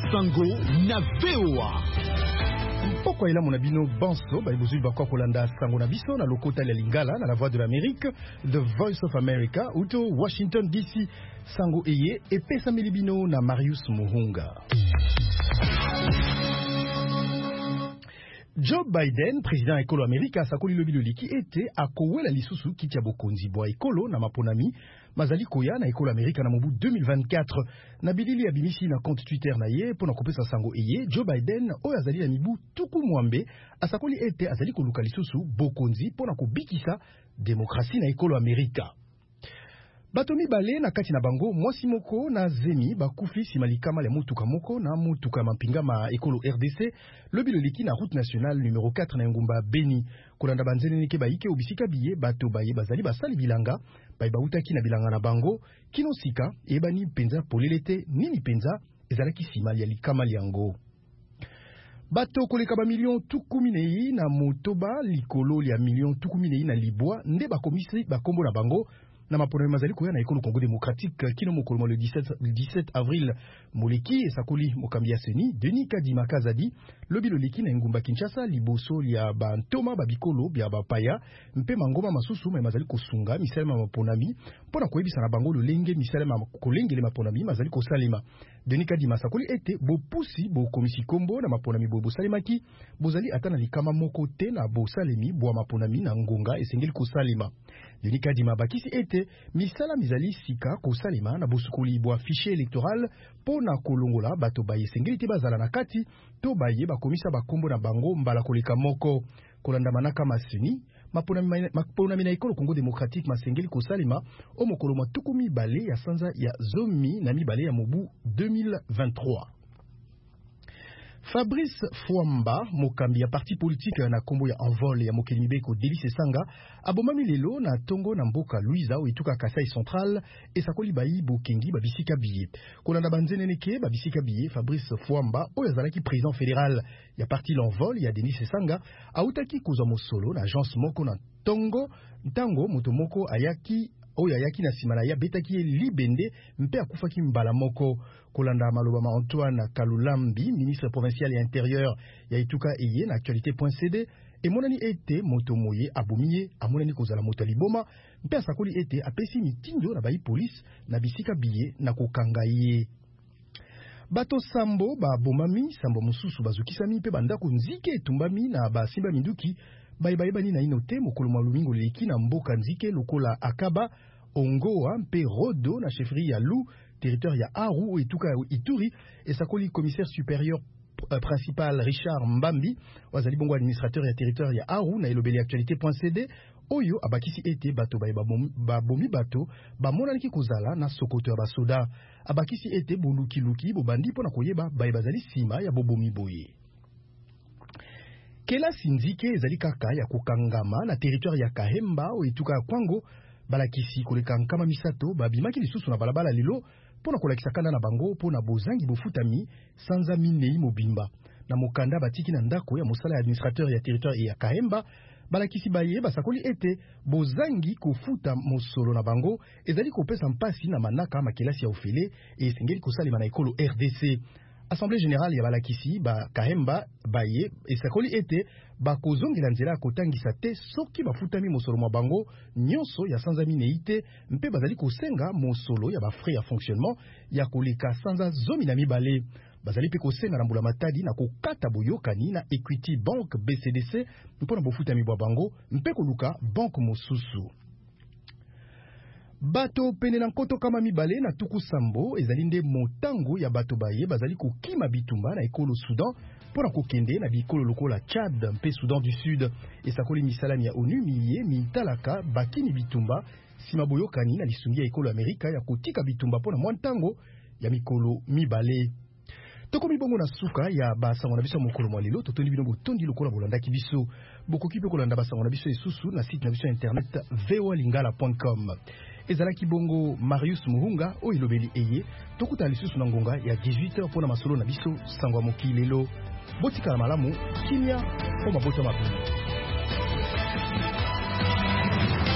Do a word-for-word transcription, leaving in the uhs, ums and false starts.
Sango na V O A. Pourquoi il a mon abino Banso, bah il vous va encore Kolanda Sango na biso na lokota ya Lingala na la voix de l'Amérique, The Voice of America, uto Washington D C. Sango eye et pesa milibino na Marius Muhunga. Joe Biden, président écolo américain, sakoli lobi loliki était à kowela lisusu kitia bokonzi boa écolo na maponami mazali koya na écolo américain na mobu deux mille vingt-quatre na bilili abimisi na compte Twitter na ye pona kopesa sango eye Joe Biden oyo azali na mibu tuku mwambe asakoli était azali koluka lisusu bokonzi pona kobikisa démocratie na écolo américain. Batomi bale na kati na bango mwasi moko na zemi bakufi simalikama le mutuka moko na mutuka mampinga ma ekolo R D C lobi loliki na route nationale numéro quatre na ngumba Beni kolanda banzene neke baike obisika biye bato baye bazali basali bilanga baye bautaki na bilanga na bango kino sika ebani penza polelete nini penza ezalaki simali ya likama liango. Bato koleka ba million tukuminei na motoba likolo ya million tukuminei na libwa nde bakomisi bakombo na bango na mapona mazali koya na ekolo Congo démocratique kino mokolo le dix-sept avril moleki esakoli mokambia seni Denis Kadima Kazadi lobi loleki na ngumba Kinshasa liboso ya bantoma babikolo bya bapaya mpe mangoma masusu ma mazali kosunga misalema maponami pona koyebisa na bango lolenge misalema kolengele maponami mazali kosalema. Denis Kadima sakoli ete bopusi bo komisi kombo na maponami bo bosalemaki bozali atana likama moko te na bosalemi bo maponami na ngonga esengeli kosalema. Denis Kadima bakisi ete misala mizali sika kosalema na bosukoli bo fichier électoral pona kolongola bato baye sengeli te bazala na kati to baye bakomisa bakombo na bango mbala koleka moko kolanda manaka maseni maponami na ekolo Congo démocratique masengeli kosalema o mokolo matuku mibale ya sanza ya zomi na mibale ya mobu deux mille vingt-trois. Fabrice Fwamba, mokambi ya parti politique na kombo ya envol ya mokeli mibeko Delice Sanga, abomami lelo na tongo na mboka Louisa o etuka Kasai Central esakoli bayi bokengi babisika biye. Kolanda banzene neke babisika biye Fabrice Fwamba oyo azalaki président fédéral ya parti l'envol ya Delice Sanga autaki kozwa mosolo na agence moko na tongo ntango moto moko ayaki oyo ayaki na simana ya betaki libende mpe akufaki mbala moko. Kolanda maloba ma Antoine Kalulambi, ministre provincial et intérieur ya etuka eye na actualité.cd et monani ete moto moye abomiye amonani kozala moto liboma mpe asakoli ete apesi mitindo na bayi police na bisika biye na kokanga ye. Bato sambo ba bomami sambo mususu bazukisami mpe bandako nzike etumbami na basimba minduki bayibayebani na inote mokolo mwa lumingo leki na mboka nzike lokola Akaba Ongoa mpe Rodo na chefferie ya Lou territoire ya Aru etuka Ituri esakoli commissaire supérieur euh, principal Richard Mbambi wazali bongo administrateur ya territoire ya Aru na elobeli actualité.cd oyo abakisi ete bato baye babomi bato bamonaniki kozala na sokoto ya basoda abakisi ete boluki luki bobandi pona koyeba baye bazali sima ya bobomi boye. Kela sinzike ezali kaka ya kokangama na territoire ya Kahemba o etuka ya Kwango balakisi koleka nkama misato babimaki lisusu na balabala lilo pona kolakisa kanda na bango pona bozangi bofutami sanza minei mobimba na mokanda batiki na ndako ya mosala ya administrateur ya territoire ya Kahemba balakisi baye basakoli ete bozangi kofuta mosolo na bango ezali kopesa mpasi na manaka makelasi ya ofele e esengeli kosalema na ekolo R D C. Assemblée générale ya balakisi ba Kahemba baye esakoli ete bakozongela nzela ya kotangisa te soki bafutami mosolo mwa bango nyonso ya sanza minei te mpe bazali kosenga mosolo ya bafrais ya fonctionnement ya koleka sanza zomi na mibale. Bazali pe kosenga na mbula matadi na kokata boyokani na Equity Bank B C D C mpona bofutami bwa bango mpe koluka banque mosusu. Bato pene na nkoto kama mibale na tuku sambo ezali nde motango ya bato baye bazali kokima bitumba na ekolo Soudan pona kokende na bikolo lokola Tchad mpe Soudan du Sud esakoli misalani ya ONU miye mitalaka bakini bitumba sima boyokani na lisungi ya ekolo Amerika ya kotika bitumba pona mwantango ya mikolo mibale. Toko mibongo na suka ya basango na biso mokolo mwa lelo totondi bino botondi lokola bolandaki biso bokoki pe kolanda basango na biso esusu na site na biso internet v o a lingala point com. Ezalaki bongo Marius Muhunga o ilobeli eye tokuta lisusu na ngonga ya dix-huit heures pona masolo na biso sango moki lelo botika malamu kimia o mabota mabu.